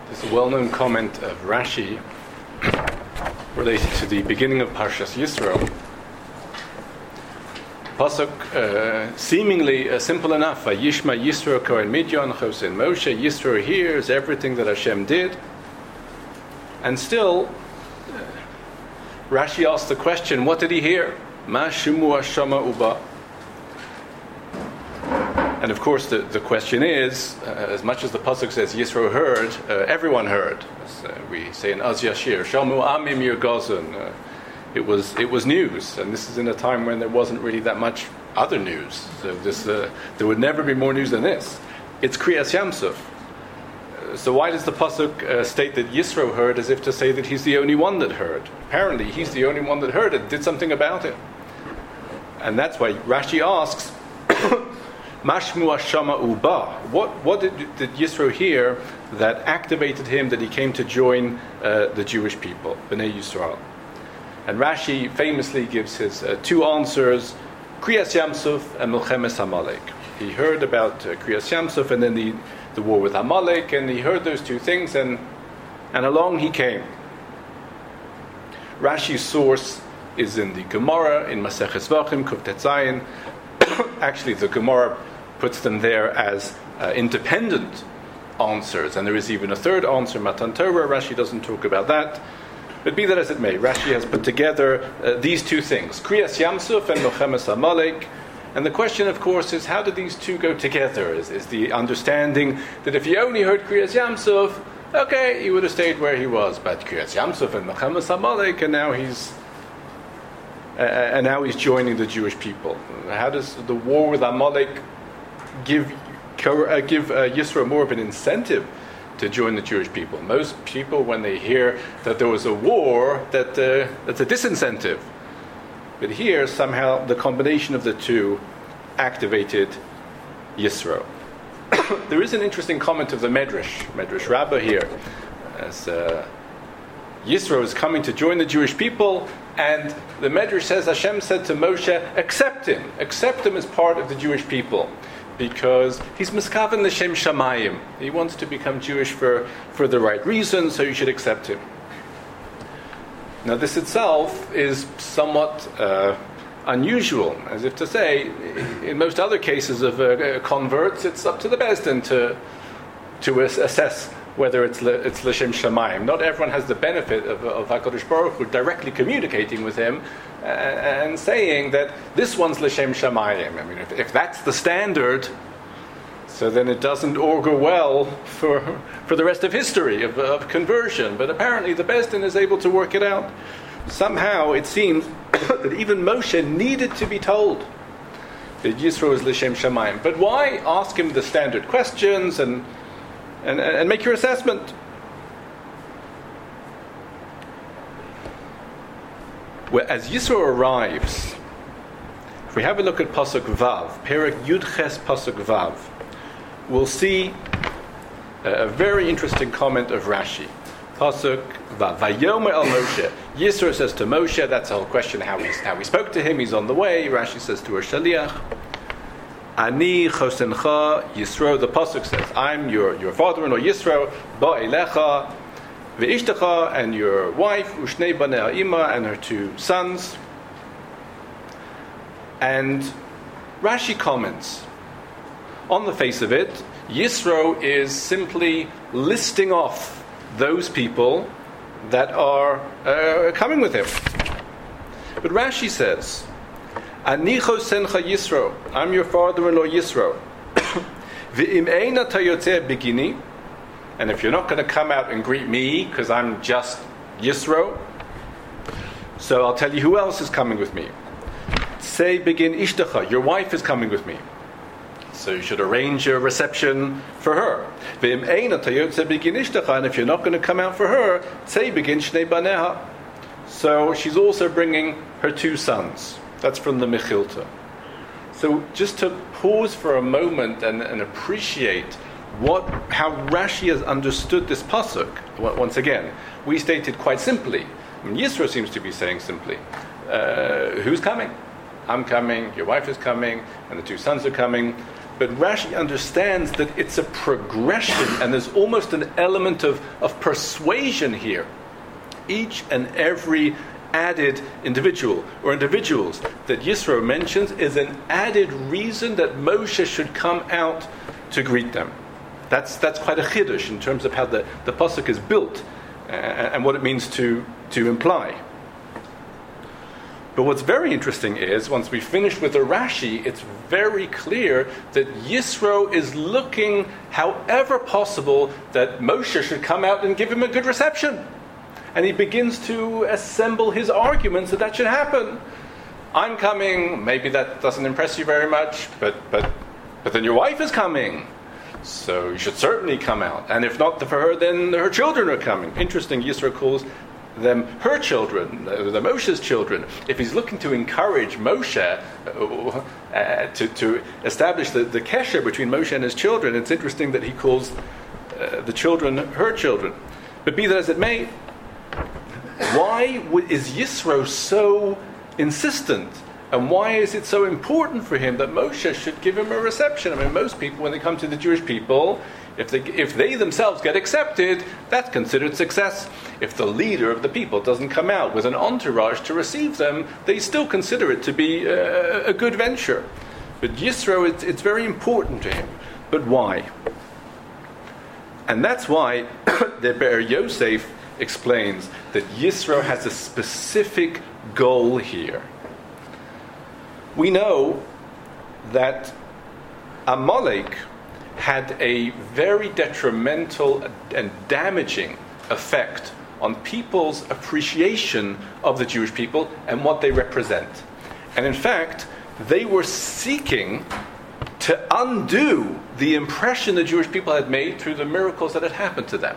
There's a well-known comment of Rashi related to the beginning of Parshas Yisro. Pasuk seemingly simple enough. Yishma Yisro Kohen Midyan Chosin Moshe. Yisro hears everything that Hashem did, and still Rashi asks the question: what did he hear? Ma Shumu Hashama Uba. And of course, the question is, as much as the pasuk says Yisro heard, everyone heard. As we say in Az Yashir, Shamu Amim Yirgazun. It was news, and this is in a time when there wasn't really that much other news. So there would never be more news than this. It's Kriyas Yamsuf. So why does the pasuk state that Yisro heard, as if to say that he's the only one that heard? Apparently, he's the only one that heard it, did something about it, and that's why Rashi asks. Mashmu Hashama Uba. What did Yisro hear that activated him, that he came to join the Jewish people, Bnei Yisrael? And Rashi famously gives his two answers: Kriyas Yamsuf and Milchemes Amalek. He heard about Kriyas Yamsuf and then the war with Amalek, and he heard those two things, and along he came. Rashi's source is in the Gemara in Maseches Vachim Kuf Tet Zayin. Actually, the Gemara puts them there as independent answers, and there is even a third answer, Matan Torah. Rashi doesn't talk about that, but be that as it may, Rashi has put together these two things: Kriyas Yamsuf and Milchemes Amalek. And the question, of course, is how do these two go together? Is the understanding that if he only heard Kriyas Yamsuf, okay, he would have stayed where he was, but Kriyas Yamsuf and Milchemes Amalek, and now he's joining the Jewish people. How does the war with Amalek give Yisro more of an incentive to join the Jewish people? Most people, when they hear that there was a war, that's a disincentive. But here, somehow, the combination of the two activated Yisro. There is an interesting comment of the Medrash Rabbah here, as Yisro is coming to join the Jewish people, and the Medrash says Hashem said to Moshe, accept him as part of the Jewish people, because he's miskaven l'shem shamayim. He wants to become Jewish for the right reason, so you should accept him. Now this itself is somewhat unusual, as if to say, in most other cases of converts, it's up to the Beis Din to assess whether it's l'shem shamayim. Not everyone has the benefit of HaKadosh Baruch Hu directly communicating with him and saying that this one's l'shem shamayim. I mean, if that's the standard, so then it doesn't augur well for the rest of history of conversion. But apparently the Beis Din is able to work it out. Somehow it seems that even Moshe needed to be told that Yisro is l'shem shamayim. But why ask him the standard questions and make your assessment? Well, as Yisro arrives, if we have a look at Pasuk Vav, Perek Yud Ches Pasuk Vav, we'll see a very interesting comment of Rashi. Pasuk Vav, Vayomer El Moshe. Yisro says to Moshe, that's the whole question, how he spoke to him, he's on the way. Rashi says to her Shaliach, Ani chosencha Yisro. The pasuk says, "I'm your father-in-law Yisro. Ba elecha ve'ishtecha, and your wife Ushnei banei ha'ima, and her two sons." And Rashi comments, on the face of it, Yisro is simply listing off those people that are coming with him. But Rashi says, Ani chosencha Yisro. I'm your father-in-law Yisro. V'im eina tayotzeh begini. And if you're not going to come out and greet me because I'm just Yisro, so I'll tell you who else is coming with me. Say begin ishtecha. Your wife is coming with me. So you should arrange a reception for her. V'im eina tayotzeh begin ishtecha. And if you're not going to come out for her, say begin shnei baneha. So she's also bringing her two sons. That's from the Mechilta. So just to pause for a moment and appreciate how Rashi has understood this pasuk. Once again, we stated quite simply. I mean, Yisro seems to be saying simply, who's coming? I'm coming, your wife is coming, and the two sons are coming. But Rashi understands that it's a progression, and there's almost an element of persuasion here. Each and every added individual or individuals that Yisro mentions is an added reason that Moshe should come out to greet them. That's quite a chiddush in terms of how the pasuk is built and what it means to imply. But what's very interesting is, once we finish with the Rashi, it's very clear that Yisro is looking, however possible, that Moshe should come out and give him a good reception. And he begins to assemble his arguments that should happen. I'm coming, maybe that doesn't impress you very much, but then your wife is coming, so you should certainly come out. And if not for her, then her children are coming. Interesting, Yisro calls them her children, the Moshe's children. If he's looking to encourage Moshe to establish the kesher between Moshe and his children, it's interesting that he calls the children her children. But be that as it may, why is Yisro so insistent? And why is it so important for him that Moshe should give him a reception? I mean, most people, when they come to the Jewish people, if they themselves get accepted, that's considered success. If the leader of the people doesn't come out with an entourage to receive them, they still consider it to be a good venture. But Yisro, it's very important to him. But why? And that's why the Be'er Yosef explains that Yisro has a specific goal here. We know that Amalek had a very detrimental and damaging effect on people's appreciation of the Jewish people and what they represent. And in fact, they were seeking to undo the impression the Jewish people had made through the miracles that had happened to them.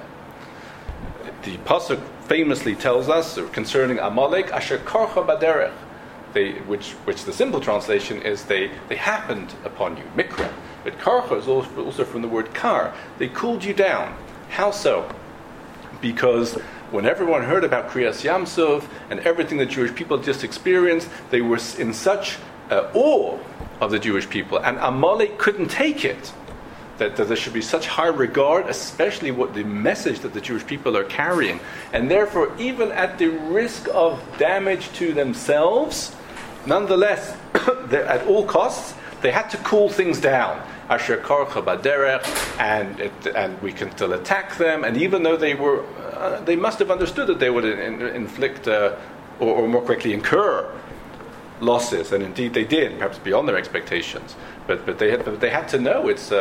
The pasuk famously tells us concerning Amalek, Asher karcha baderech, which the simple translation is they happened upon you, mikra. But karcha is also from the word kar. They cooled you down. How so? Because when everyone heard about Kriyas Yamsuf and everything the Jewish people just experienced, they were in such awe of the Jewish people, and Amalek couldn't take it. That there should be such high regard, especially what the message that the Jewish people are carrying. And therefore, even at the risk of damage to themselves, nonetheless, at all costs, they had to cool things down. Asher karcha baderech, and we can still attack them. And even though they must have understood that they would inflict, or more quickly incur losses, and indeed they did, perhaps beyond their expectations. But they had to know it's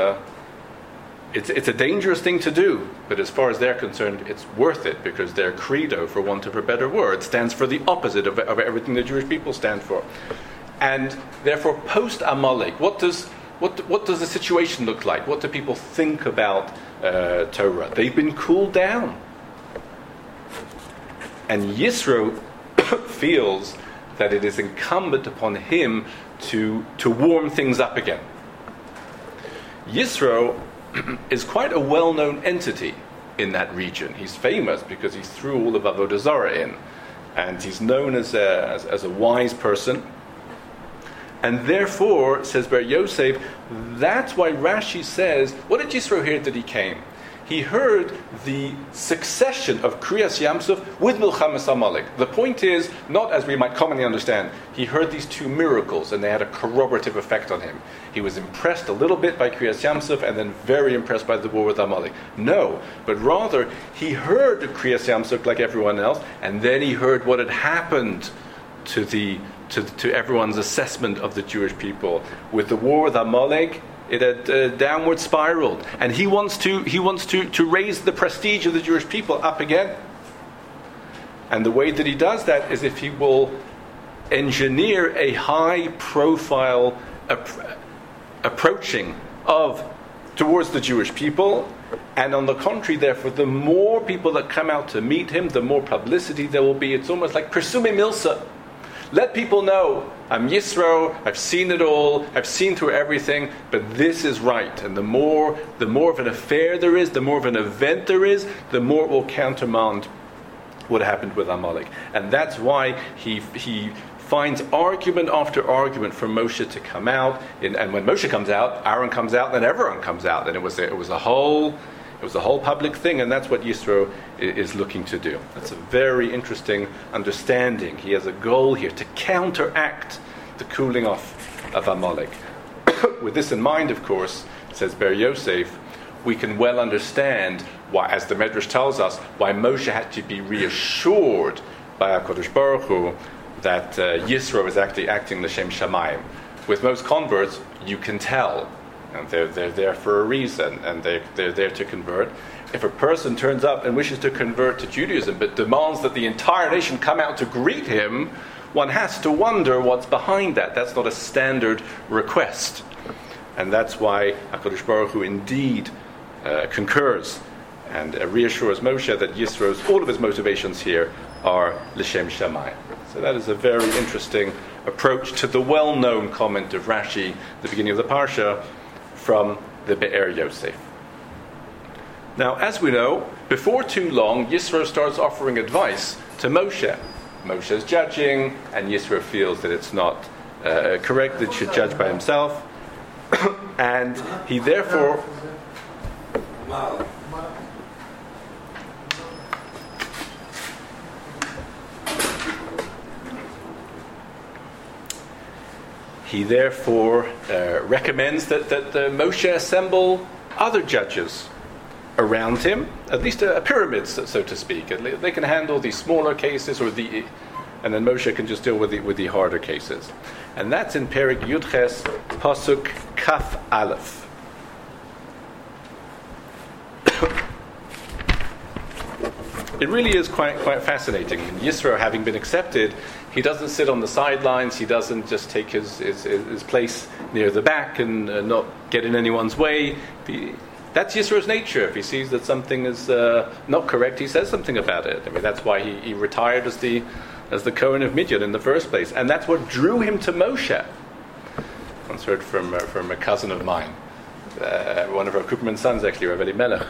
a dangerous thing to do, but as far as they're concerned, it's worth it, because their credo, for want of a better word, stands for the opposite of everything the Jewish people stand for. And therefore, post Amalek, what does the situation look like? What do people think about Torah? They've been cooled down, and Yisro feels that it is incumbent upon him to warm things up again. Yisro is quite a well-known entity in that region. He's famous because he threw all of Avodah Zarah in, and he's known as a wise person. And therefore, says Ber Yosef, that's why Rashi says, what did Yisro hear that he came? He heard the succession of Kriyas Yamsuf with Milchamas Amalek. The point is, not as we might commonly understand, he heard these two miracles and they had a corroborative effect on him. He was impressed a little bit by Kriyas Yamsuf and then very impressed by the war with Amalek. No, but rather, he heard the Kriyas Yamsuf like everyone else, and then he heard what had happened to everyone's assessment of the Jewish people. With the war with Amalek, it had downward spiraled, and he wants to raise the prestige of the Jewish people up again. And the way that he does that is if he will engineer a high-profile approaching towards the Jewish people, and on the contrary, therefore, the more people that come out to meet him, the more publicity there will be. It's almost like Persume Milsa. Let people know, I'm Yisro, I've seen it all, I've seen through everything, but this is right. And the more of an affair there is, the more of an event there is, the more it will countermand what happened with Amalek. And that's why he finds argument after argument for Moshe to come out. And when Moshe comes out, Aaron comes out, and then everyone comes out. And it was a whole public thing, and that's what Yisro is looking to do. That's a very interesting understanding. He has a goal here to counteract the cooling off of Amalek. With this in mind, of course, says Ber Yosef, we can well understand why, as the Medrash tells us, why Moshe had to be reassured by HaKadosh Baruch Hu that Yisro is actually acting l'shem shamayim. With most converts, you can tell, and they're there for a reason, and they're there to convert. If a person turns up and wishes to convert to Judaism, but demands that the entire nation come out to greet him, one has to wonder what's behind that. That's not a standard request. And that's why HaKadosh Baruch Hu indeed concurs and reassures Moshe that Yisro's, all of his motivations here are l'shem shamayim. So that is a very interesting approach to the well-known comment of Rashi, the beginning of the Parsha, from the Be'er Yosef. Now, as we know, before too long, Yisro starts offering advice to Moshe. Moshe is judging, and Yisro feels that it's not correct, that he should judge by himself. And he therefore recommends that Moshe assemble other judges around him, at least a pyramid, so to speak. They can handle the smaller cases, and then Moshe can just deal with the harder cases. And that's in Perek Yudches, Pasuk Kaf Aleph. It really is quite fascinating. Yisro, having been accepted, he doesn't sit on the sidelines. He doesn't just take his place near the back and not get in anyone's way. That's Yisro's nature. If he sees that something is not correct, he says something about it. I mean, that's why he retired as the Kohen of Midian in the first place, and that's what drew him to Moshe. I once heard from a cousin of mine, one of our Kupperman's sons, actually, Rav Elimelech,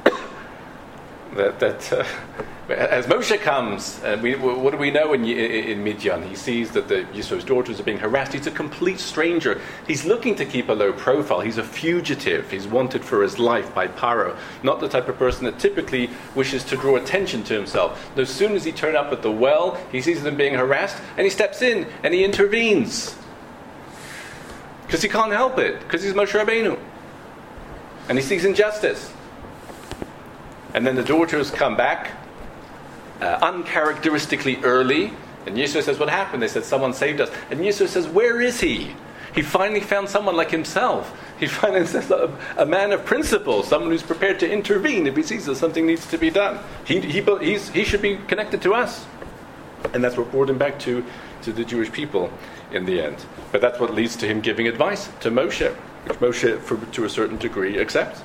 that as Moshe comes, what do we know in Midian? He sees that the Yisro's daughters are being harassed. He's a complete stranger. He's looking to keep a low profile. He's a fugitive. He's wanted for his life by Paro. Not the type of person that typically wishes to draw attention to himself. As soon as he turns up at the well, he sees them being harassed, and he steps in and he intervenes. Because he can't help it. Because he's Moshe Rabbeinu. And he sees injustice. And then the daughters come back uncharacteristically early. And Yisro says, what happened? They said, someone saved us. And Yisro says, where is he? He finally found someone like himself. He finally says a man of principle, someone who's prepared to intervene if he sees that something needs to be done. He should be connected to us. And that's what brought him back to the Jewish people in the end. But that's what leads to him giving advice to Moshe, which Moshe, to a certain degree, accepts.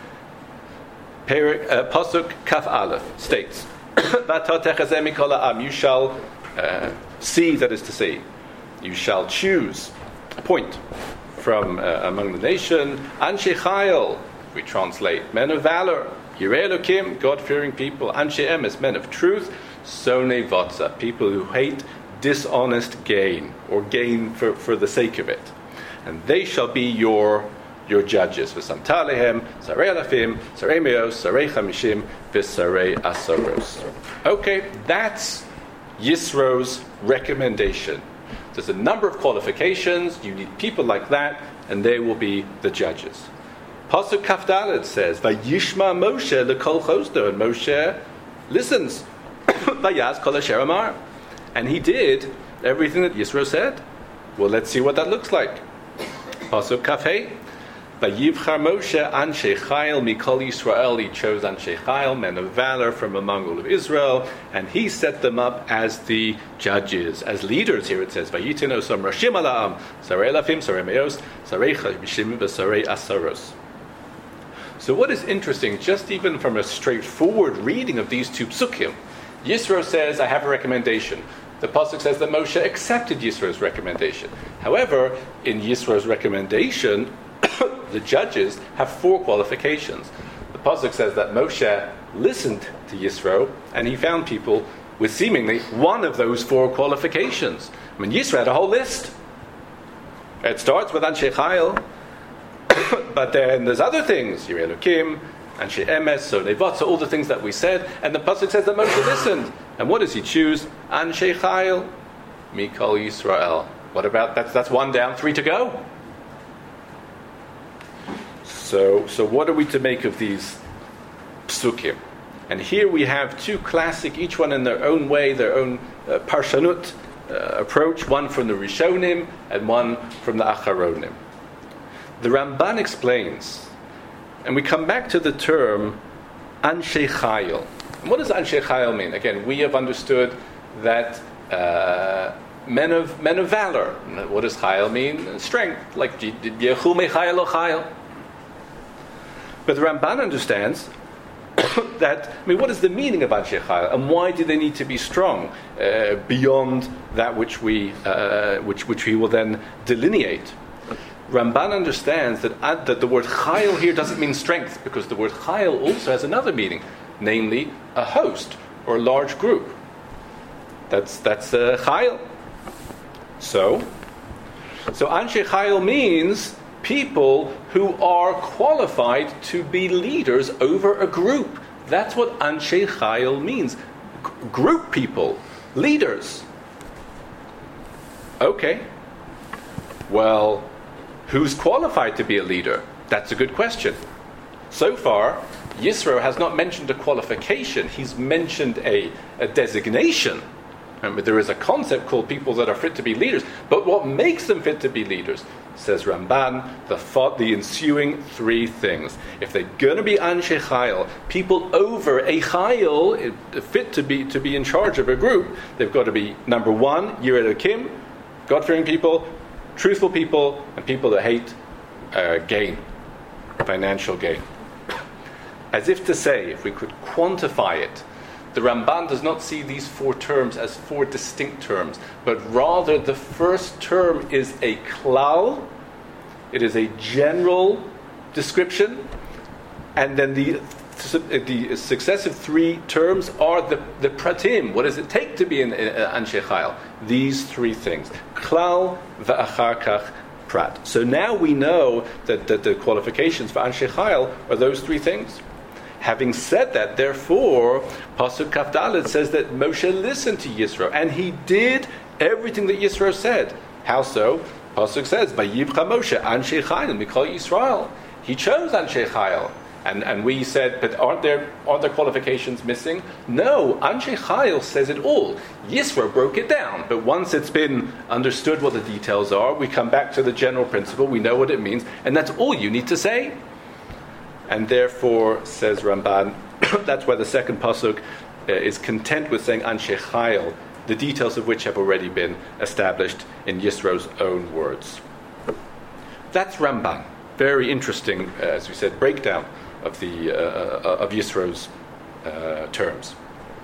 Pasuk Kaf Aleph states, you shall see, that is to say, you shall choose, appoint from among the nation, Anshe Chayil, we translate, men of valor, Yirei Elokim, God-fearing people, Anshe Emes, men of truth, Sonei Vatza, people who hate dishonest gain, or gain for the sake of it. And they shall be your judges. V'samta lehem, sarei alafim, sarei meos, sarei chamishim, v'sarei asaros. Okay, that's Yisro's recommendation. There's a number of qualifications. You need people like that, and they will be the judges. Pasuk Kaf Dalet says, "Vayishma Moshe lekol chosdo," and Moshe listens. Vayaz kol asher amar, and he did everything that Yisro said. Well, let's see what that looks like. Pasuk Kaf Hey. Vayivchar Moshe Anshe Chayil Mikol Yisrael. He chose Anshe Chayil, men of valor from among all of Israel, and he set them up as the judges, as leaders. Here it says, Vayitin osam rashim ala'am, sarei lafim, sarei meos, sarei chamishim, v'sarei asaros. So what is interesting, just even from a straightforward reading of these two psukim, Yisro says, I have a recommendation. The pasuk says that Moshe accepted Yisro's recommendation. However, in Yisro's recommendation, the judges have 4 qualifications. The pasuk says that Moshe listened to Yisro, and he found people with seemingly one of those four qualifications. I mean, Yisro had a whole list. It starts with Anshe Chayil, but then there's other things, Yirei Elokim, Anshe Emes, so Nevot, so all the things that we said, and the pasuk says that Moshe listened. And what does he choose? Anshe Chayil, Mikol Yisrael. What about, that's one down, three to go. So what are we to make of these psukim? And here we have two classic, each one in their own way, their own parshanut approach, one from the Rishonim and one from the Acharonim. The Ramban explains, and we come back to the term Anshe Chayil. And what does Anshe Chayil mean? Again, we have understood that men of valor. What does Chayil mean? Strength, like Yechu me Chayil o Chayil. But the Ramban understands that, I mean, what is the meaning of Anshe Chayil, and why do they need to be strong beyond that which we will then delineate? Ramban understands that the word Chayil here doesn't mean strength, because the word Chayil also has another meaning, namely a host or a large group. That's Chayil. So Anshe Chayil means people who are qualified to be leaders over a group. That's what Anshe Chayil means. Group people, leaders. Okay. Well, who's qualified to be a leader? That's a good question. So far, Yisro has not mentioned a qualification. He's mentioned a designation. Remember, there is a concept called people that are fit to be leaders. But what makes them fit to be leaders, says Ramban, the ensuing three things. If they're going to be Anshe Chayil, people over a Chayil, fit to be in charge of a group, they've got to be, number one, Yirei Elokim, God-fearing people, truthful people, and people that hate gain, financial gain. As if to say, if we could quantify it, the Ramban does not see these four terms as four distinct terms, but rather the first term is a klal, it is a general description, and then the successive three terms are the pratim. What does it take to be an Anshe Chayil? These three things. Klal v'achar kach prat. So now we know that the qualifications for Anshe Chayil are those three things. Having said that, therefore, Pasuk Kaf Daled says that Moshe listened to Yisro, and he did everything that Yisro said. How so? Pasuk says, "Vayivcha Moshe Anshe Chayil Mikol Yisrael." He chose Anshe Chayil, and we said, but aren't there qualifications missing? No, Anshe Chayil says it all. Yisro broke it down, but once it's been understood what the details are, we come back to the general principle. We know what it means, and that's all you need to say. And therefore, says Ramban, that's why the second pasuk is content with saying Anshe Chayil, the details of which have already been established in Yisro's own words. That's Ramban. Very interesting, as we said, breakdown of of Yisro's terms.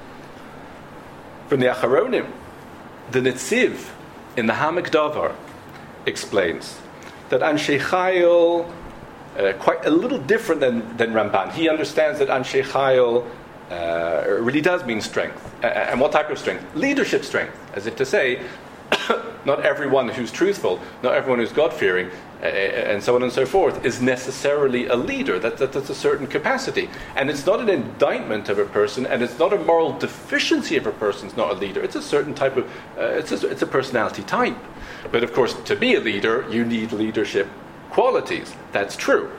From the Acharonim, the Netziv in the Hamak Davar explains that Anshe Chayil, quite a little different than Ramban. He understands that Anshe Chayil really does mean strength. And what type of strength? Leadership strength. As if to say, not everyone who's truthful, not everyone who's God-fearing, and so on and so forth, is necessarily a leader. That's a certain capacity. And it's not an indictment of a person, and it's not a moral deficiency if a person's not a leader. It's a certain type of, it's a personality type. But of course, to be a leader, you need leadership qualities. That's true.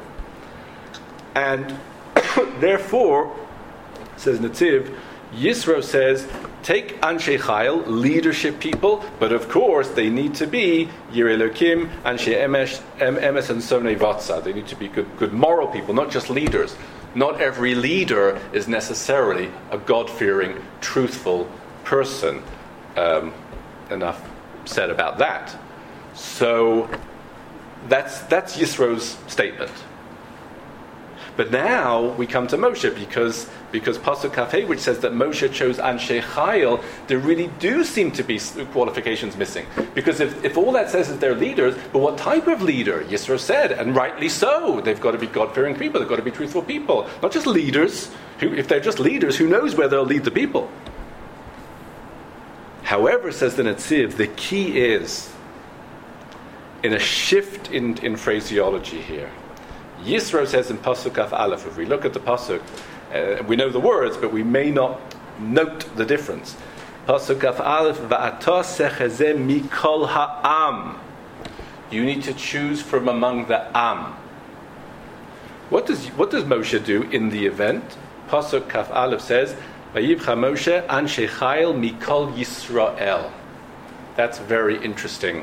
And therefore, says Netziv, Yisro says, take Anshe Chayil, leadership people, but of course they need to be Yirei Elokim, Anshe Emes, and Sonei Vatsa. They need to be good moral people, not just leaders. Not every leader is necessarily a God-fearing, truthful person. Enough said about that. So that's Yisro's statement. But now we come to Moshe, because Pasuk Kafeh, which says that Moshe chose Anshe Chayil, there really do seem to be qualifications missing. Because if all that says is they're leaders, but what type of leader? Yisro said, and rightly so, they've got to be God-fearing people, they've got to be truthful people. Not just leaders. If they're just leaders, who knows where they'll lead the people? However, says the Netziv, the key is in a shift in phraseology here. Yisro says in Pasuk Kaf Aleph, if we look at the Pasuk, we know the words, but we may not note the difference. Pasuk Kaf Aleph, Va'ata sechezeh mikol ha'am. You need to choose from among the Am. What does Moshe do in the event? Pasuk Kaf Aleph says, Vayivcha Moshe anshe chayil mikol Yisrael. That's a very interesting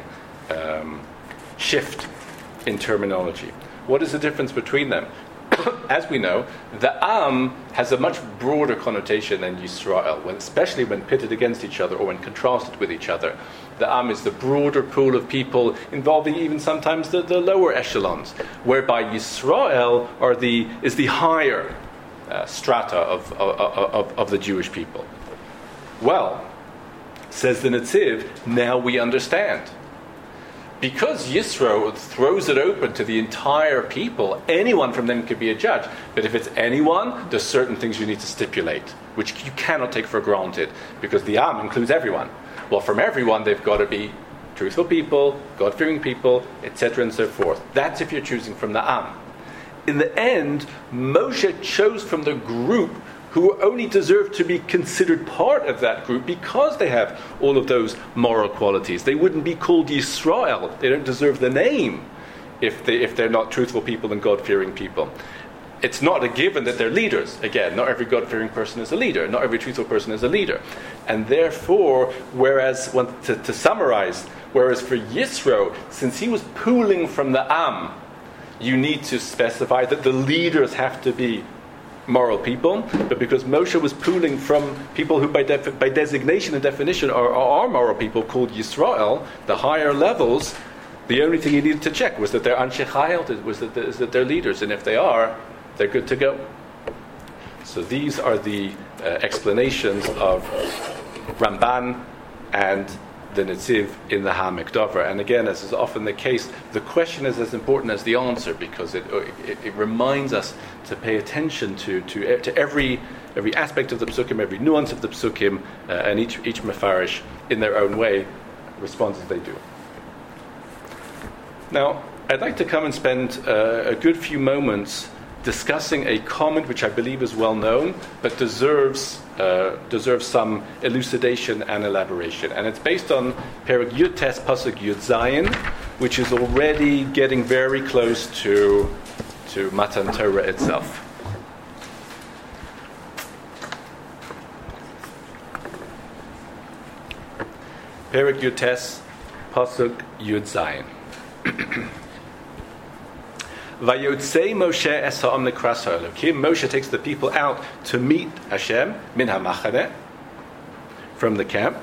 shift in terminology. What is the difference between them? As we know, the Am has a much broader connotation than Yisrael, especially when pitted against each other or when contrasted with each other. The Am is the broader pool of people, involving even sometimes the lower echelons, whereby Yisrael is the higher strata of the Jewish people. Well, says the Netziv, now we understand. Because Yisro throws it open to the entire people, anyone from them could be a judge. But if it's anyone, there's certain things you need to stipulate, which you cannot take for granted, because the Am includes everyone. Well, from everyone, they've got to be truthful people, God-fearing people, etc. and so forth. That's if you're choosing from the Am. In the end, Moshe chose from the group who only deserve to be considered part of that group because they have all of those moral qualities. They wouldn't be called Yisrael. They don't deserve the name if they're not truthful people and God-fearing people. It's not a given that they're leaders. Again, not every God-fearing person is a leader. Not every truthful person is a leader. And therefore, to summarize, whereas for Yisro, since he was pooling from the Am, you need to specify that the leaders have to be moral people, but because Moshe was pooling from people who by designation and definition are moral people, called Yisrael, the higher levels, the only thing he needed to check was that they're Anshe Chayil, was that they're leaders, and if they are, they're good to go. So these are the explanations of Ramban and the Netziv in the Ha'amek Dover. And again, as is often the case, the question is as important as the answer, because it reminds us to pay attention to every aspect of the Psukim, every nuance of the Psukim, and each Mefarish in their own way responds as they do. Now, I'd like to come and spend a good few moments discussing a comment which I believe is well known, but deserves some elucidation and elaboration. And it's based on Perek Yud Tes Pasuk Yud Zayin, which is already getting very close to Matan Torah itself. Perek Yud Tes Pasuk Yud Zayin. Vayotzei Moshe es ha'am lekras ha'elokim. Moshe takes the people out to meet Hashem min ha'machaneh, from the camp.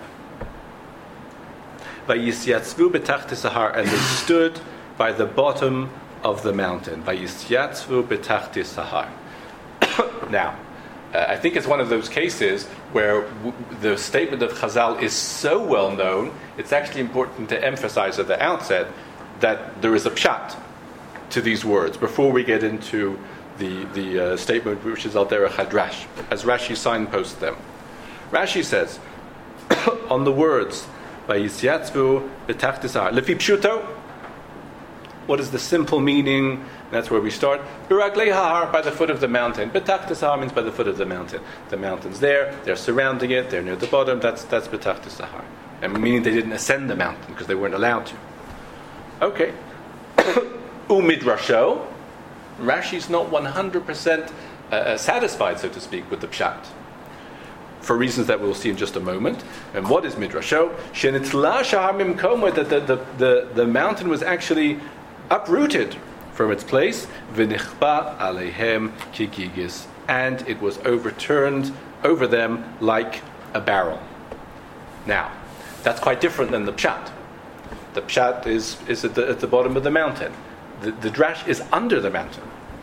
Vayisyatzvu betachtis ha'har, and they stood by the bottom of the mountain. Vayisyatzvu betachtis ha'har. Now, I think it's one of those cases where the statement of Chazal is so well known, it's actually important to emphasize at the outset that there is a pshat to these words before we get into the statement which is al derech hadrash, as Rashi signposts them. Rashi says on the words Vayisyatzvu betachtis ha'har lefi pshuto. What is the simple meaning? That's where we start. Biraglei ha'har, by the foot of the mountain. Betachtis ha'har means by the foot of the mountain. The mountain's there, they're surrounding it, they're near the bottom. That's betachtis ha'har, and meaning they didn't ascend the mountain because they weren't allowed to. Okay. Umidrasho, Rashi's not 100% satisfied, so to speak, with the pshat, for reasons that we'll see in just a moment. And what is Midrasho? Shenitla shahar mimkomo, that the mountain was actually uprooted from its place, v'nichba aleihem kigigis, and it was overturned over them like a barrel. Now, that's quite different than the pshat. The pshat is at the bottom of the mountain. The drash is under the mountain.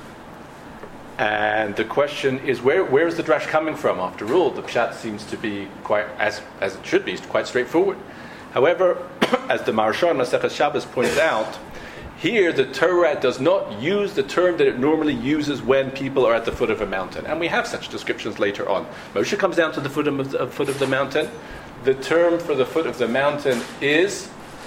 And the question is, where is the drash coming from? After all, the pshat seems to be quite, as it should be, quite straightforward. However, as the Maharsha on Maseches Shabbos points out, Here, the Torah does not use the term that it normally uses when people are at the foot of a mountain. And we have such descriptions later on. Moshe comes down to the foot of the mountain. The term for the foot of the mountain is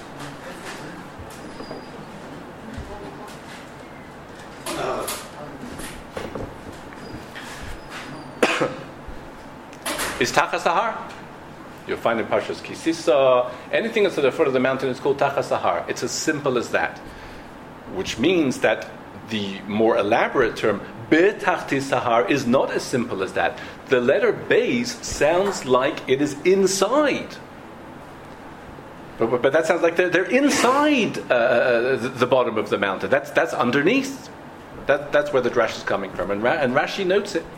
Tachas Sahar. You'll find in Parshas Kisisa, anything that's at the foot of the mountain is called Tachas Sahar. It's as simple as that. Which means that the more elaborate term, Betachti Sahar, is not as simple as that. The letter Beis sounds like it is inside. But that sounds like they're inside the bottom of the mountain. That's underneath. That's where the drash is coming from. And Rashi notes it.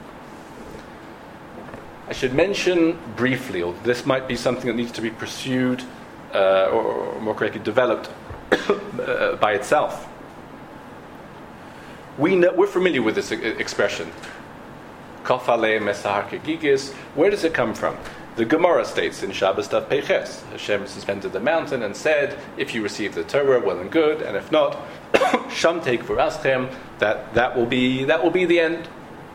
I should mention briefly, or this might be something that needs to be pursued, or more correctly, developed by itself. We're familiar with this expression. Kofale mesahar kegigis. Where does it come from? The Gemara states in Shabbos Tav Peiches, Hashem suspended the mountain and said, if you receive the Torah, well and good, and if not, Sham take for aschem, that will be the end.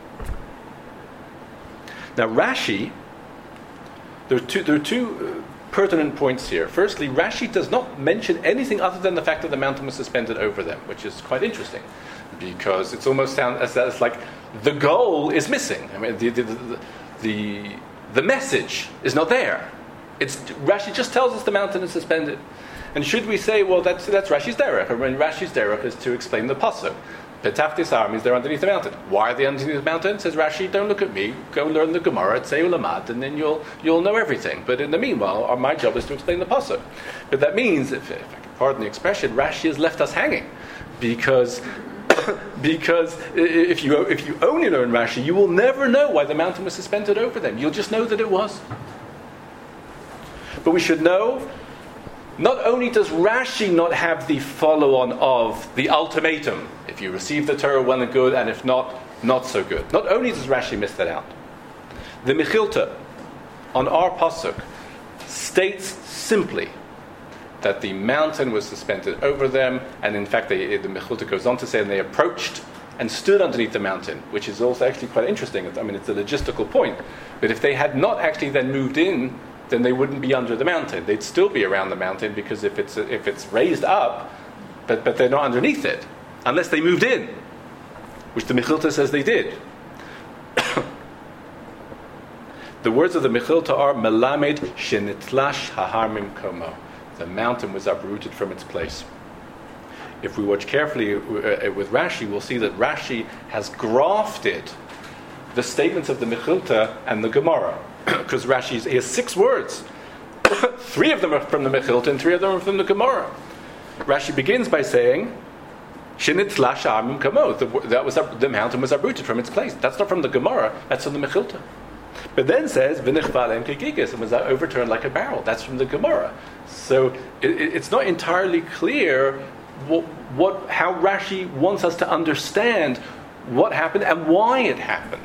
Now Rashi, there are two pertinent points here. Firstly, Rashi does not mention anything other than the fact that the mountain was suspended over them, which is quite interesting, because it's almost sounds as that it's like the goal is missing. I mean, the message is not there. Rashi just tells us the mountain is suspended. And should we say, well, that's Rashi's derech? I mean, Rashi's derech is to explain the pasuk. Petaftis armies, they're underneath the mountain. Why are they underneath the mountain? Says Rashi, don't look at me. Go learn the Gemara at Sei Ulamad, and then you'll know everything. But in the meanwhile, my job is to explain the pasuk. But that means, if I can pardon the expression, Rashi has left us hanging, because if you only learn Rashi, you will never know why the mountain was suspended over them. You'll just know that it was. But we should know, not only does Rashi not have the follow-on of the ultimatum, if you receive the Torah, well and good, and if not, not so good. Not only does Rashi miss that out, the Mechilta on our pasuk states simply that the mountain was suspended over them, and in fact the Mechilta goes on to say, and they approached and stood underneath the mountain, which is also actually quite interesting. I mean, it's a logistical point. But if they had not actually then moved in, then they wouldn't be under the mountain. They'd still be around the mountain, because if it's raised up, but they're not underneath it, unless they moved in, which the Mechilta says they did. The words of the Mechilta are Melamed shenitlash haharmim komo. The mountain was uprooted from its place. If we watch carefully with Rashi, we'll see that Rashi has grafted the statements of the Mechilta and the Gemara. Because Rashi he has 6 words. 3 of them are from the Mechilta and 3 of them are from the Gemara. Rashi begins by saying, Shenitzlash ha'armim kamo. The mountain was uprooted from its place. That's not from the Gemara, that's from the Mechilta. But then says, V'nichvalem kegigis, and was overturned like a barrel. That's from the Gemara. So it's not entirely clear how Rashi wants us to understand what happened and why it happened.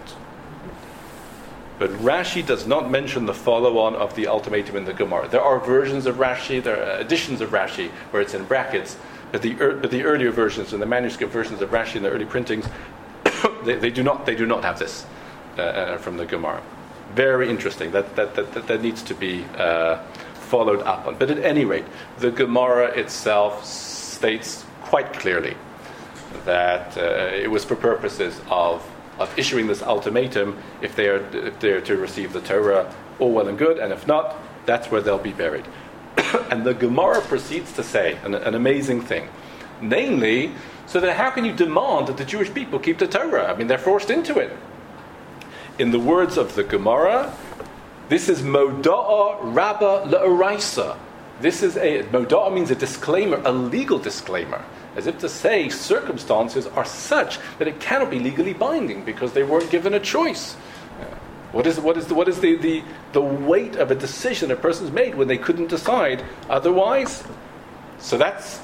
But Rashi does not mention the follow-on of the ultimatum in the Gemara. There are versions of Rashi, there are editions of Rashi where it's in brackets, but the earlier versions and the manuscript versions of Rashi in the early printings, they do not have this from the Gemara. Very interesting. That needs to be followed up on. But at any rate, the Gemara itself states quite clearly that it was for purposes of issuing this ultimatum. If they are to receive the Torah, all well and good, and if not, that's where they'll be buried. And the Gemara proceeds to say an amazing thing, namely, so that how can you demand that the Jewish people keep the Torah? I mean, they're forced into it. In the words of the Gemara, this is moda'a rabba le'oraisa. Moda'a means a disclaimer, a legal disclaimer, as if to say circumstances are such that it cannot be legally binding because they weren't given a choice. What is the weight of a decision a person's made when they couldn't decide otherwise? So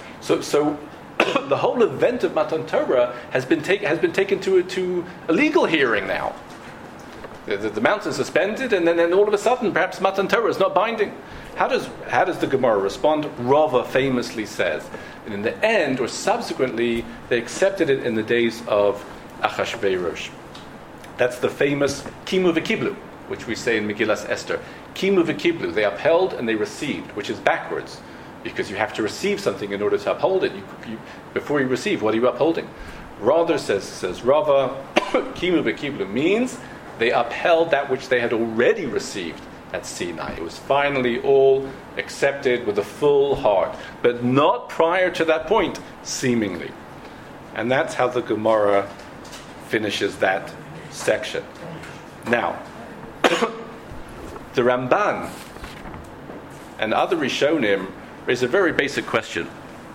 the whole event of Matan Torah has been taken to a legal hearing now. The mountain's suspended, and then all of a sudden, perhaps Matan Torah is not binding. How does the Gemara respond? Rava famously says, and in the end, or subsequently, they accepted it in the days of Achashverosh. That's the famous Kimu v'Kiblu, which we say in Megillas Esther. Kimu v'Kiblu, they upheld and they received, which is backwards, because you have to receive something in order to uphold it. Before you receive, what are you upholding? Rather, says Rava, Kimu v'Kiblu means they upheld that which they had already received at Sinai. It was finally all accepted with a full heart, but not prior to that point, seemingly. And that's how the Gemara finishes that section. Now, the Ramban and other Rishonim raise a very basic question.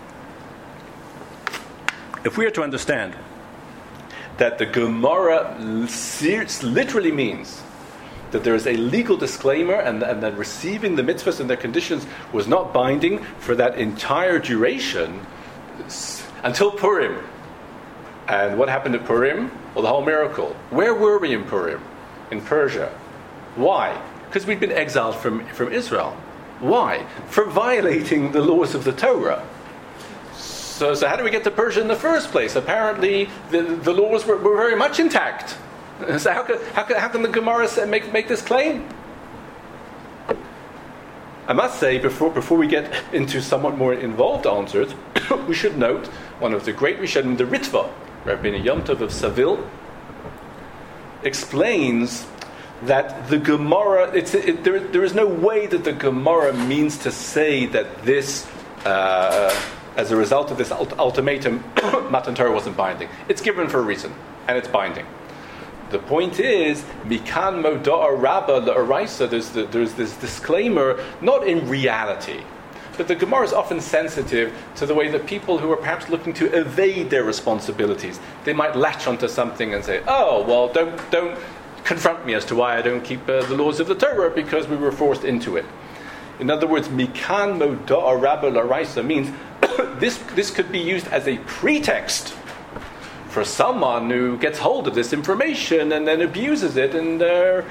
If we are to understand that the Gemara literally means that there is a legal disclaimer and that receiving the mitzvahs and their conditions was not binding for that entire duration until Purim. And what happened at Purim? Well, the whole miracle. Where were we in Purim? In Persia. Why? Because we'd been exiled from Israel. Why? For violating the laws of the Torah. So how do we get to Persia in the first place? Apparently, the laws were very much intact. So how can the Gemara make this claim? I must say, before we get into somewhat more involved answers, we should note one of the great Rishonim, the Ritva, Rabbeinu Yom Tov of Seville, explains that the Gemara, there is no way that the Gemara means to say that this, as a result of this ultimatum, Matan Torah wasn't binding. It's given for a reason, and it's binding. The point is, Mikan Moda'a Rabba La'araisa, there's this disclaimer, not in reality, but the Gemara is often sensitive to the way that people who are perhaps looking to evade their responsibilities, they might latch onto something and say, oh, well, don't confront me as to why I don't keep the laws of the Torah, because we were forced into it. In other words, Mikan Moda'a Rabba La'araisa means this could be used as a pretext for someone who gets hold of this information and then abuses it and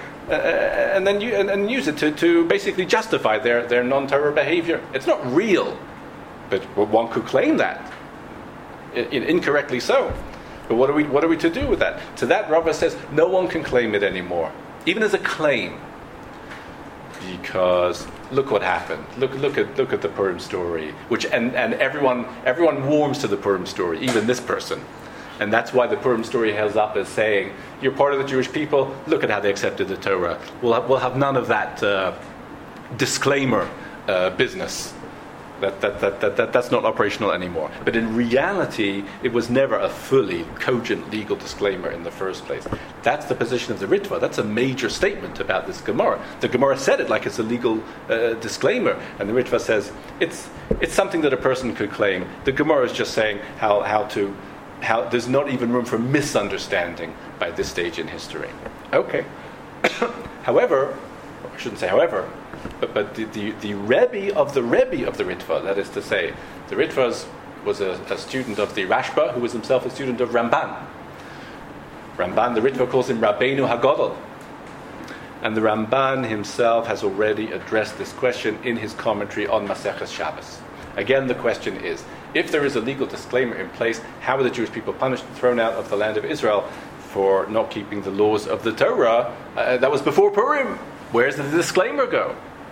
then use it to basically justify their non-Torah behavior. It's not real, but one could claim that, incorrectly so. But what are we to do with that? To that, Rava says no one can claim it anymore, even as a claim, because look what happened. Look at the Purim story, and everyone warms to the Purim story, even this person. And that's why the Purim story held up as saying, you're part of the Jewish people, look at how they accepted the Torah. We'll have none of that disclaimer business. That's not operational anymore. But in reality, it was never a fully cogent legal disclaimer in the first place. That's the position of the Ritva. That's a major statement about this Gemara. The Gemara said it like it's a legal disclaimer, and the Ritva says it's something that a person could claim. The Gemara is just saying how there's not even room for misunderstanding by this stage in history. Okay. However, I shouldn't say however, but the Rebbe of the Ritva, that is to say, the Ritva was a student of the Rashba, who was himself a student of Ramban. Ramban, the Ritva calls him Rabbeinu HaGadol. And the Ramban himself has already addressed this question in his commentary on Maseches Shabbos. Again, the question is, if there is a legal disclaimer in place, how are the Jewish people punished and thrown out of the land of Israel for not keeping the laws of the Torah? That was before Purim. Where does the disclaimer go?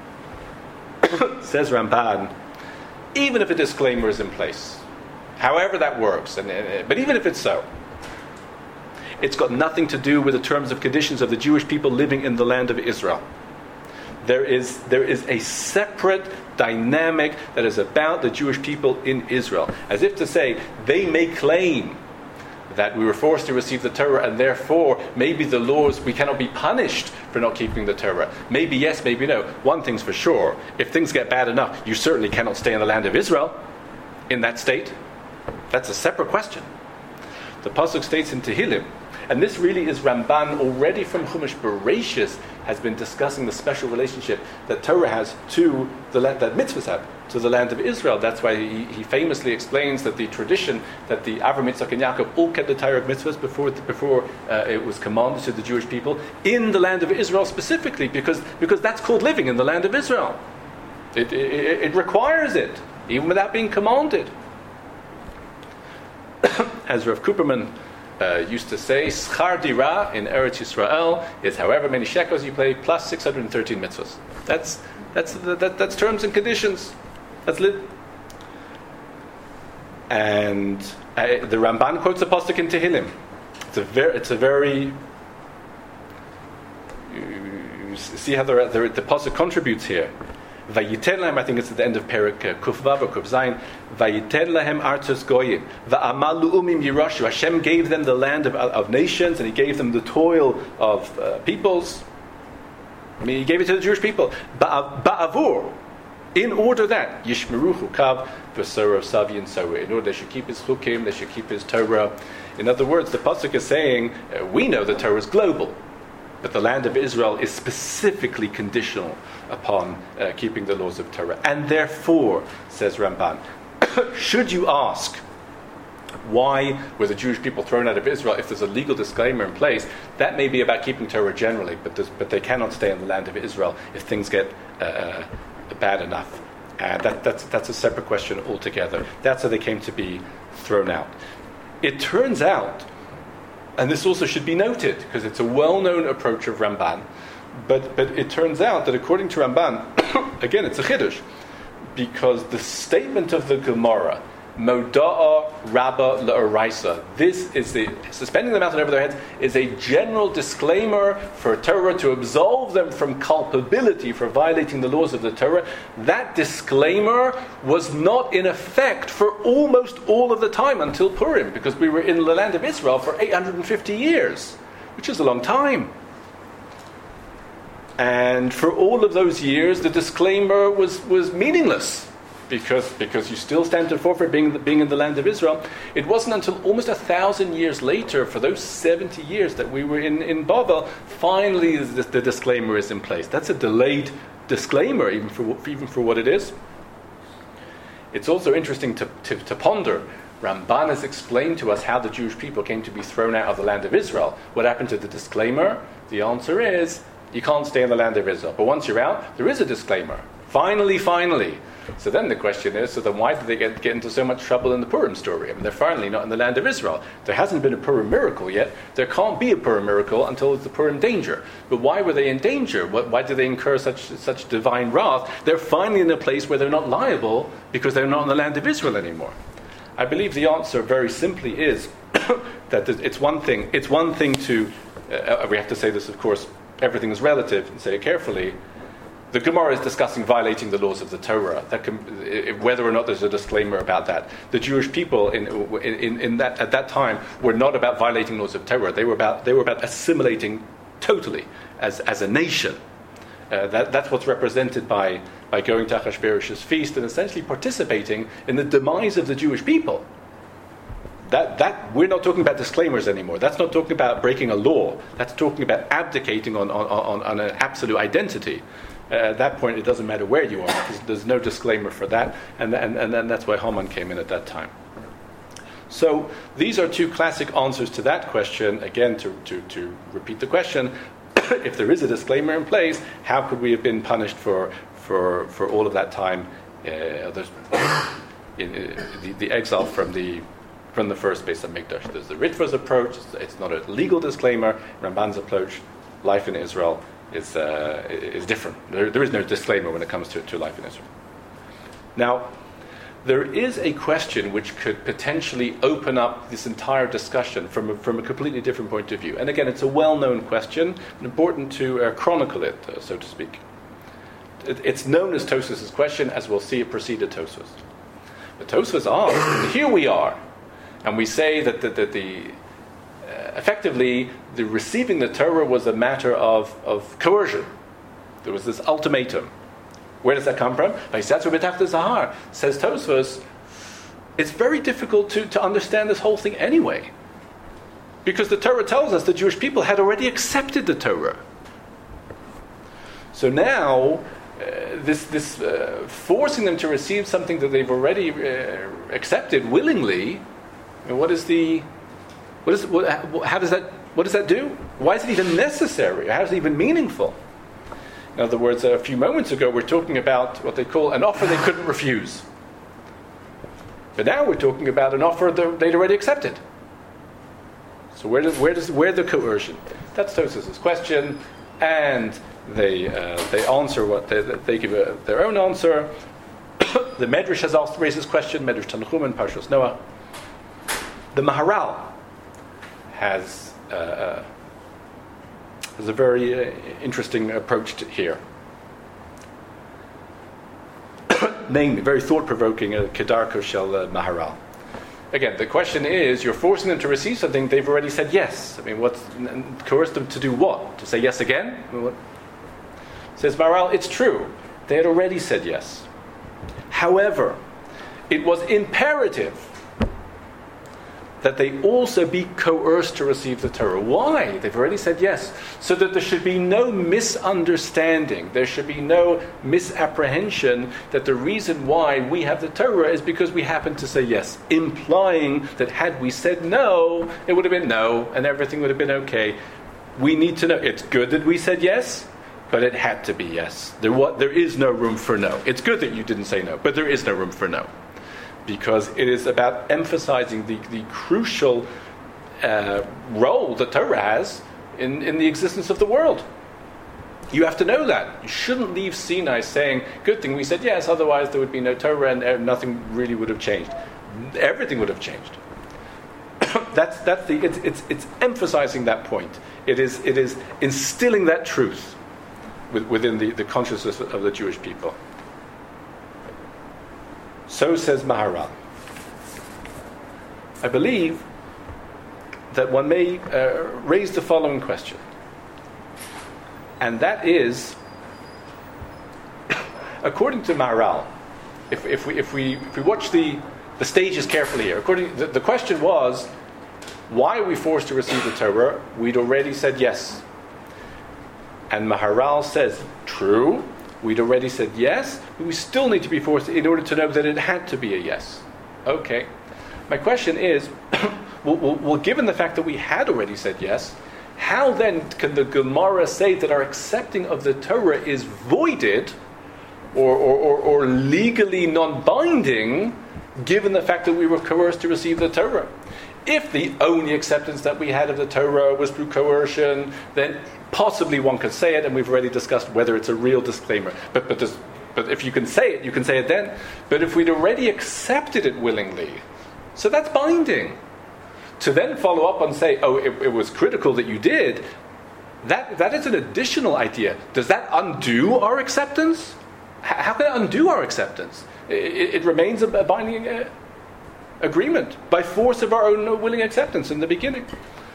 Says Ramban, even if a disclaimer is in place, however that works, but even if it's so, it's got nothing to do with the terms and conditions of the Jewish people living in the land of Israel. There is a separate dynamic that is about the Jewish people in Israel. As if to say, they may claim that we were forced to receive the Torah, and therefore maybe the laws, we cannot be punished for not keeping the Torah. Maybe yes, maybe no. One thing's for sure, if things get bad enough, you certainly cannot stay in the land of Israel in that state. That's a separate question. The Pasuk states in Tehillim, and this really is Ramban already from Chumash Bereshis has been discussing the special relationship that Torah has to the land, that mitzvahs have to the land of Israel. That's why he famously explains that the tradition that the Avram, Yitzchak, and Yaakov all kept the Torah mitzvahs before it was commanded to the Jewish people in the land of Israel specifically, because that's called living in the land of Israel. It requires it, even without being commanded. As Rav Kuperman used to say, Schar Dira in Eretz Yisrael is however many shekels you pay plus 613 mitzvahs. That's terms and conditions. That's lit. And the Ramban quotes a pasuk in Tehillim. It's a very. You see how the pasuk contributes here. Vayiten lahem, I think it's at the end of Perek Kuf Vav or Kuf Zayin. Vayiten lahem artos goyim va'amalu umim yirashu. Hashem gave them the land of nations, and He gave them the toil of peoples. I mean, He gave it to the Jewish people. Ba'avur, in order that yishmeru chukav v'sorah savi and sorah. In order they should keep His chukim, they should keep His Torah. In other words, the pasuk is saying we know the Torah is global, but the land of Israel is specifically conditional upon keeping the laws of Torah. And therefore, says Ramban, should you ask why were the Jewish people thrown out of Israel if there's a legal disclaimer in place, that may be about keeping Torah generally, but they cannot stay in the land of Israel if things get bad enough. And that's a separate question altogether. That's how they came to be thrown out. It turns out, and this also should be noted, because it's a well-known approach of Ramban, but it turns out that according to Ramban, again, it's a chiddush, because the statement of the Gemara, Moda'a Rabba La'oraisa, this is the suspending the mountain over their heads, is a general disclaimer for Torah to absolve them from culpability for violating the laws of the Torah. That disclaimer was not in effect for almost all of the time until Purim, because we were in the land of Israel for 850 years, which is a long time. And for all of those years, the disclaimer was meaningless, because you still stand to forfeit being in the land of Israel. It wasn't until almost 1,000 years later, for those 70 years that we were in Babel, finally the disclaimer is in place. That's a delayed disclaimer, even for what it is. It's also interesting to ponder. Ramban has explained to us how the Jewish people came to be thrown out of the land of Israel. What happened to the disclaimer? The answer is, you can't stay in the land of Israel. But once you're out, there is a disclaimer. Finally. So then the question is, so then why did they get into so much trouble in the Purim story? I mean, they're finally not in the land of Israel. There hasn't been a Purim miracle yet. There can't be a Purim miracle until it's the Purim danger. But why were they in danger? Why did they incur such divine wrath? They're finally in a place where they're not liable because they're not in the land of Israel anymore. I believe the answer very simply is that it's one thing to, we have to say this, of course, everything is relative, and say it carefully. The Gemara is discussing violating the laws of the Torah. Whether or not there's a disclaimer about that, the Jewish people in that at that time were not about violating laws of Torah. They were about assimilating totally as a nation. That's what's represented by going to Achashverosh's feast and essentially participating in the demise of the Jewish people. That we're not talking about disclaimers anymore. That's not talking about breaking a law. That's talking about abdicating on an absolute identity. At that point, it doesn't matter where you are. There's no disclaimer for that, and that's why Haman came in at that time. So these are two classic answers to that question. Again, to repeat the question, if there is a disclaimer in place, how could we have been punished for all of that time? The exile from the first Beis HaMikdash. There's the Ritva's approach. It's not a legal disclaimer. Ramban's approach, life in Israel, is different. There is no disclaimer when it comes to life in Israel. Now, there is a question which could potentially open up this entire discussion from a completely different point of view. And again, it's a well-known question, and important to chronicle it, so to speak. It's known as Tosfos' question, as we'll see it preceded Tosfos. But Tosfos asks, here we are, and we say that effectively, the receiving the Torah was a matter of coercion. There was this ultimatum. Where does that come from? Says Tosfos, it's very difficult to understand this whole thing anyway. Because the Torah tells us the Jewish people had already accepted the Torah. So now, this forcing them to receive something that they've already accepted willingly, what does that do? Why is it even necessary? How is it even meaningful? In other words, a few moments ago, we're talking about what they call an offer they couldn't refuse. But now we're talking about an offer they'd already accepted. So where the coercion? That's Tosfos' question, and they answer what they give their own answer. The Medrash has also raised this question. Medrash Tanchum, Parshas Noah. The Maharal has a very interesting approach here. Namely, very thought-provoking, Kedarko Shel Maharal. Again, the question is, you're forcing them to receive something they've already said yes. I mean, coerce them to do what? To say yes again? Says Maharal, it's true. They had already said yes. However, it was imperative that they also be coerced to receive the Torah. Why? They've already said yes. So that there should be no misunderstanding. There should be no misapprehension that the reason why we have the Torah is because we happen to say yes. Implying that had we said no, it would have been no, and everything would have been okay. We need to know, it's good that we said yes, but it had to be yes. There is no room for no. It's good that you didn't say no, but there is no room for no. Because it is about emphasizing the crucial role that Torah has in the existence of the world. You have to know that. You shouldn't leave Sinai saying, good thing we said yes, otherwise there would be no Torah and nothing really would have changed. Everything would have changed. It's emphasizing that point. It is instilling that truth within the consciousness of the Jewish people. So says Maharal. I believe that one may raise the following question. And that is, according to Maharal, if we watch the stages carefully here, the question was, why are we forced to receive the Torah? We'd already said yes. And Maharal says, true, we'd already said yes, but we still need to be forced in order to know that it had to be a yes. Okay. My question is, well, given the fact that we had already said yes, how then can the Gemara say that our accepting of the Torah is voided or legally non-binding, given the fact that we were coerced to receive the Torah? If the only acceptance that we had of the Torah was through coercion, then possibly one could say it, and we've already discussed whether it's a real disclaimer. But if you can say it, you can say it then. But if we'd already accepted it willingly, so that's binding. To then follow up and say, oh, it was critical that you did, that is an additional idea. Does that undo our acceptance? How can it undo our acceptance? It remains a binding agreement by force of our own willing acceptance in the beginning.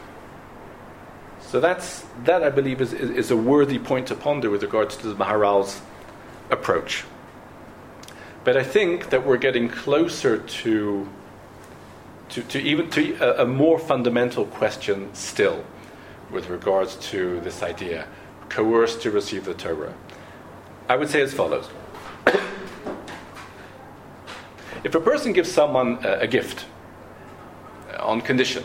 So that I believe is a worthy point to ponder with regards to the Maharal's approach. But I think that we're getting closer to a more fundamental question still with regards to this idea, coerced to receive the Torah. I would say as follows. If a person gives someone a gift on condition,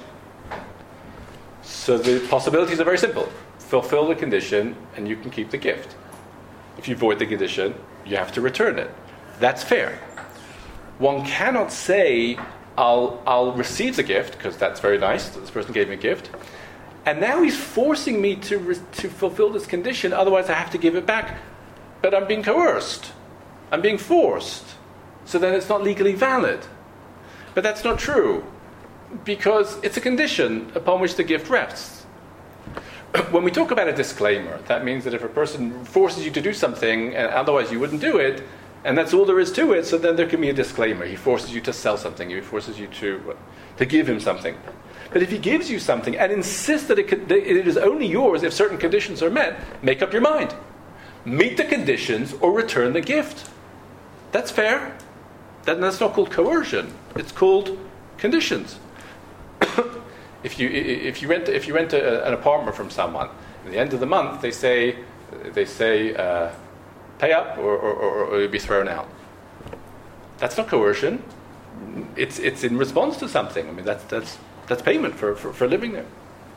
so the possibilities are very simple. Fulfill the condition and you can keep the gift. If you void the condition, you have to return it. That's fair. One cannot say, I'll receive the gift, because that's very nice, that this person gave me a gift, and now he's forcing me to fulfill this condition, otherwise I have to give it back. But I'm being coerced. I'm being forced. So then it's not legally valid. But that's not true, because it's a condition upon which the gift rests. When we talk about a disclaimer, that means that if a person forces you to do something, and otherwise you wouldn't do it, and that's all there is to it, so then there can be a disclaimer. He forces you to sell something. He forces you to give him something. But if he gives you something and insists that it is only yours if certain conditions are met, make up your mind. Meet the conditions or return the gift. That's fair. That's not called coercion. It's called conditions. If you rent an apartment from someone, at the end of the month they say, they say, pay up or you'll be thrown out. That's not coercion. It's in response to something. I mean, that's payment for living there.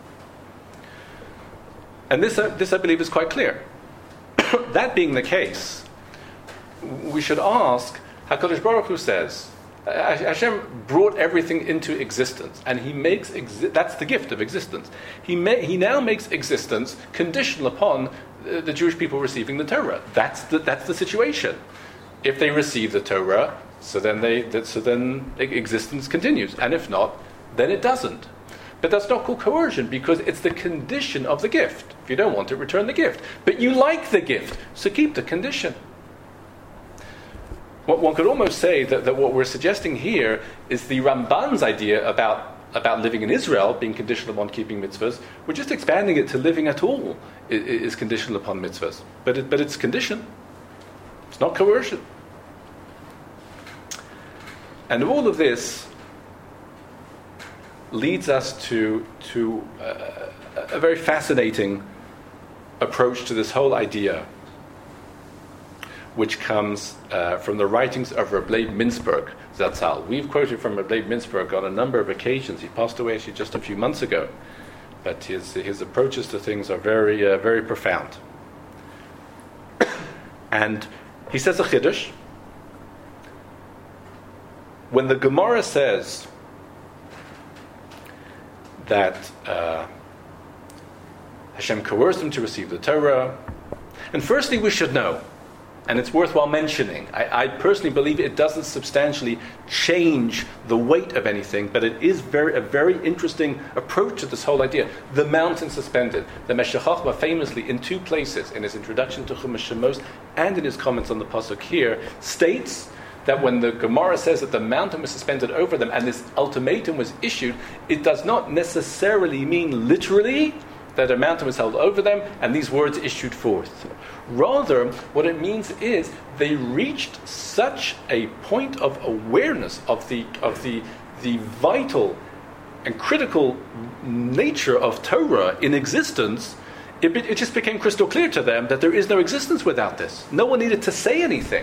And this I believe is quite clear. That being the case, we should ask, HaKadosh Baruch Hu says, Hashem brought everything into existence, and He makes that's the gift of existence. He now makes existence conditional upon the Jewish people receiving the Torah. That's the situation. If they receive the Torah, so then existence continues, and if not, then it doesn't. But that's not called coercion, because it's the condition of the gift. If you don't want it, return the gift. But you like the gift, so keep the condition. One could almost say that what we're suggesting here is the Ramban's idea about living in Israel being conditional upon keeping mitzvahs. We're just expanding it to living at all is conditional upon mitzvahs. But it's condition. It's not coercion. And all of this leads us to a very fascinating approach to this whole idea, which comes from the writings of Reb Leib Mintzberg Zatzal. We've quoted from Reb Leib Mintzberg on a number of occasions. He passed away actually just a few months ago, but his approaches to things are very very profound. And he says a chiddush. When the Gemara says that Hashem coerced them to receive the Torah, and firstly we should know, and it's worthwhile mentioning, I personally believe it doesn't substantially change the weight of anything, but it is a very interesting approach to this whole idea. The mountain suspended. The Meshech Chochmah famously, in two places, in his introduction to Chumash Shemos and in his comments on the pasuk here, states that when the Gemara says that the mountain was suspended over them and this ultimatum was issued, it does not necessarily mean literally that a mountain was held over them and these words issued forth. Rather, what it means is they reached such a point of awareness of the vital and critical nature of Torah in existence. It just became crystal clear to them that there is no existence without this. No one needed to say anything.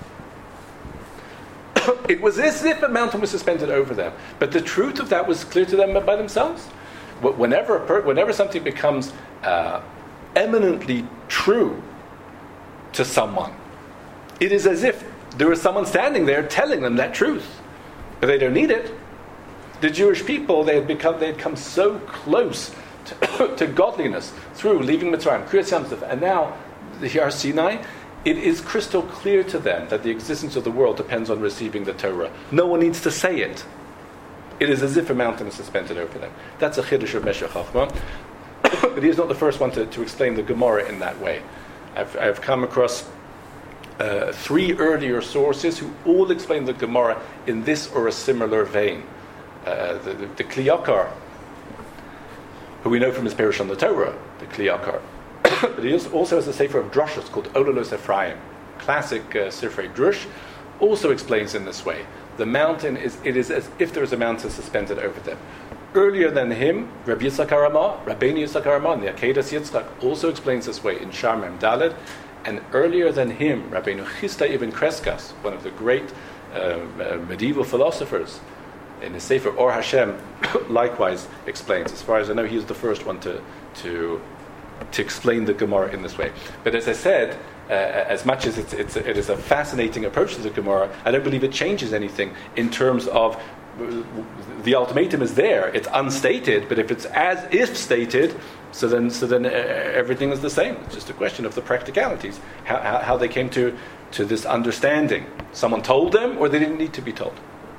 It was as if a mountain was suspended over them. But the truth of that was clear to them by themselves. Whenever something becomes eminently true to someone, it is as if there was someone standing there telling them that truth. But they don't need it. The Jewish people, they had come so close to godliness through leaving Mitzrayim, Kriyas Yamsuf, and now the Har Sinai. It is crystal clear to them that the existence of the world depends on receiving the Torah. No one needs to say it. It is as if a mountain is suspended over them. That's a chiddush of Meshech Chochmah. But he is not the first one to explain the Gemara in that way. I've come across three earlier sources who all explain the Gemara in this or a similar vein. The Kli Yakar, who we know from his Perush on the Torah, the Kli Yakar. But he also has a sefer of drushes called Olalos Ephraim. Classic Sifrei Drush also explains in this way. The mountain is as if there is a mountain suspended over them. Earlier than him, Rabbi Yitzchak Ramah, Rabbeinu Yitzchak Ramah, the Akedas Yitzchak also explains this way in Shar Mem Daled. And earlier than him, Rabbeinu Chisda Ibn Kreskas, one of the great medieval philosophers, in his sefer Or Hashem, likewise explains. As far as I know, he is the first one to explain the Gemara in this way. But as I said, as much as it is a fascinating approach to the Gemara, I don't believe it changes anything in terms of the ultimatum is there. It's unstated, but if it's as if stated, so then everything is the same. It's just a question of the practicalities, how they came to this understanding. Someone told them, or they didn't need to be told.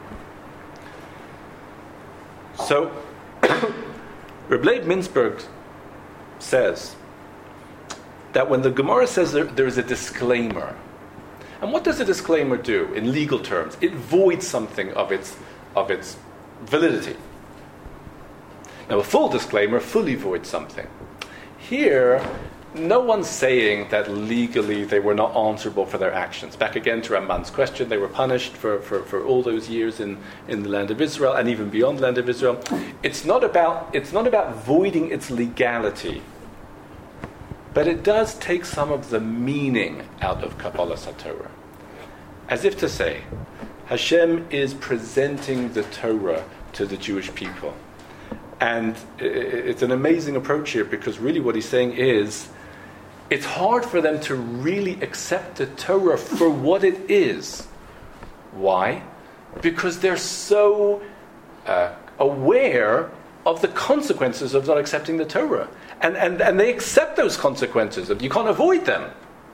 So, Reb Leib Mintzberg says that when the Gemara says there is a disclaimer, and what does a disclaimer do in legal terms? It voids something of its validity. Now, a full disclaimer fully voids something. Here, no one's saying that legally they were not answerable for their actions. Back again to Ramban's question, they were punished for all those years in the land of Israel and even beyond the land of Israel. It's not about voiding its legality. But it does take some of the meaning out of Kabbalah HaTorah. As if to say, Hashem is presenting the Torah to the Jewish people. And it's an amazing approach here, because really what he's saying is, it's hard for them to really accept the Torah for what it is. Why? Because they're so aware of the consequences of not accepting the Torah. And they accept those consequences. You can't avoid them.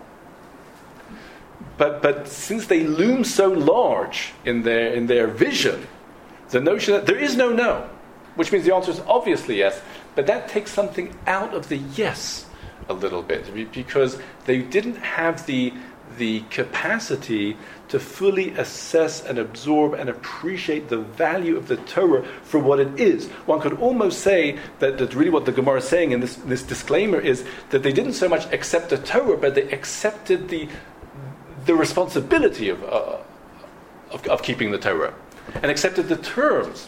But since they loom so large in their vision, the notion that there is no, which means the answer is obviously yes, but that takes something out of the yes a little bit, because they didn't have the capacity to fully assess and absorb and appreciate the value of the Torah for what it is. One could almost say that really what the Gemara is saying in this disclaimer is that they didn't so much accept the Torah, but they accepted the responsibility of keeping the Torah, and accepted the terms.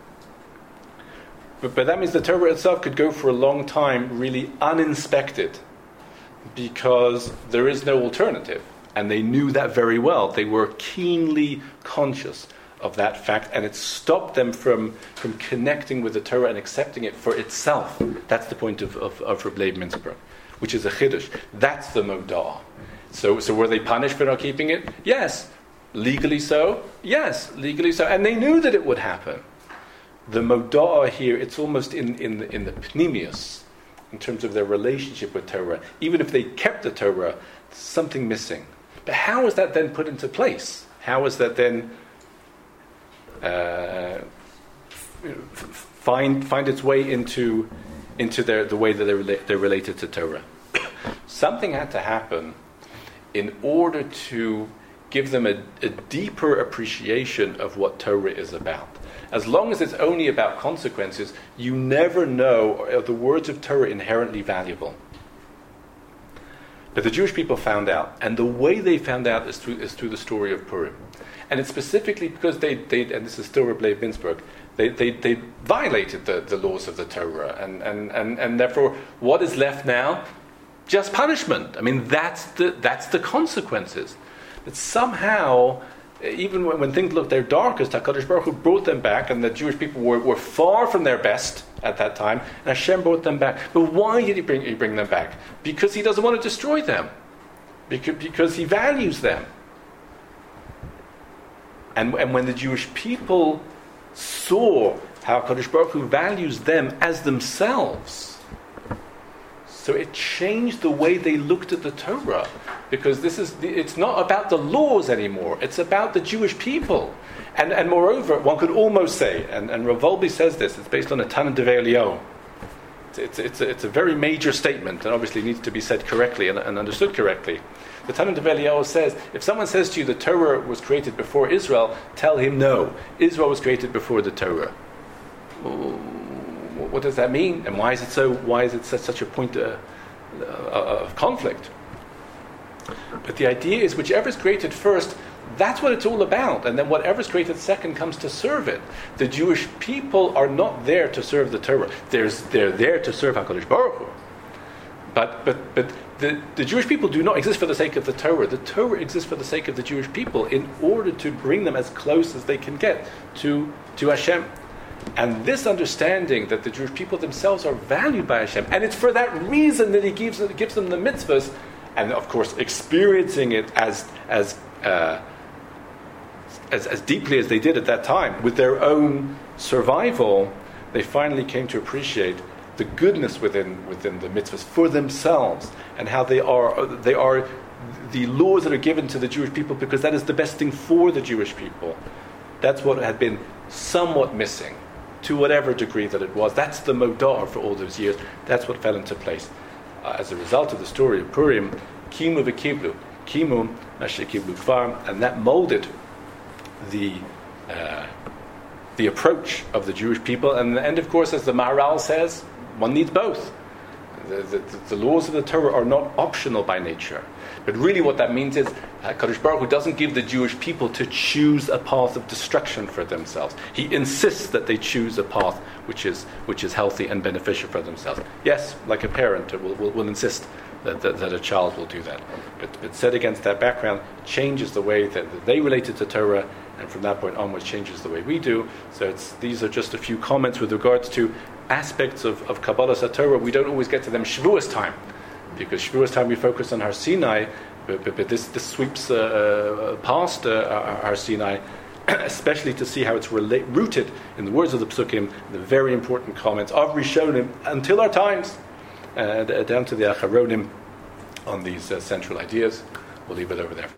But that means the Torah itself could go for a long time really uninspected, because there is no alternative. And they knew that very well. They were keenly conscious of that fact, and it stopped them from connecting with the Torah and accepting it for itself. That's the point of Reb Leib Mintzberg, which is a chiddush. That's the modah. So were they punished for not keeping it? Yes. Legally so? Yes, legally so. And they knew that it would happen. The modah here, it's almost in the pnimius, in terms of their relationship with Torah. Even if they kept the Torah, something missing. But how is that then put into place? How is that then find its way into the way that they're related to Torah? Something had to happen in order to give them a deeper appreciation of what Torah is about. As long as it's only about consequences, you never know, are the words of Torah inherently valuable? But the Jewish people found out, and the way they found out is through the story of Purim. And it's specifically because they and this is still Reb Leib Mintzberg, they violated the laws of the Torah, and therefore what is left now? Just punishment. I mean, that's the consequences. But somehow, even when things looked their darkest, HaKadosh Baruch Hu brought them back, and the Jewish people were far from their best at that time, and Hashem brought them back. But why did he bring them back? Because he doesn't want to destroy them. Because he values them. And when the Jewish people saw how HaKadosh Baruch Hu values them as themselves, so it changed the way they looked at the Torah. Because it's not about the laws anymore. It's about the Jewish people. And moreover, one could almost say, and Rav Wolbe says this, it's based on a Tana Devei Eliyahu. It's a very major statement, and obviously needs to be said correctly and understood correctly. The Tana Devei Eliyahu says, if someone says to you the Torah was created before Israel, tell him no. Israel was created before the Torah. What does that mean? And why is it so? Why is it such a point of conflict? But the idea is, whichever is created first, that's what it's all about. And then whatever is created second comes to serve it. The Jewish people are not there to serve the Torah. They're there to serve HaKadosh Baruch Hu. But the Jewish people do not exist for the sake of the Torah. The Torah exists for the sake of the Jewish people in order to bring them as close as they can get to Hashem. And this understanding that the Jewish people themselves are valued by Hashem, and it's for that reason that He gives them the mitzvahs, and of course experiencing it as deeply as they did at that time with their own survival, they finally came to appreciate the goodness within the mitzvahs for themselves, and how they are the laws that are given to the Jewish people because that is the best thing for the Jewish people. That's what had been somewhat missing, to whatever degree that it was. That's the modah for all those years. That's what fell into place. As a result of the story of Purim, Kimu v'kiblu, Kimu Mashe kiblu kvar, and that molded the approach of the Jewish people. And of course, as the Maharal says, one needs both. The laws of the Torah are not optional by nature. But really what that means is HaKadosh Baruch Hu doesn't give the Jewish people to choose a path of destruction for themselves. He insists that they choose a path which is healthy and beneficial for themselves. Yes, like a parent will insist that a child will do that. But set against that background, changes the way that they related to Torah, and from that point onwards changes the way we do. So these are just a few comments with regards to aspects of Kabbalas HaTorah. We don't always get to them Shavuos time, because Shavuos time we focus on Har Sinai, but this sweeps past Har Sinai, especially to see how it's rooted in the words of the Psukim, the very important comments of Rishonim until our times, down to the Acharonim on these central ideas. We'll leave it over there.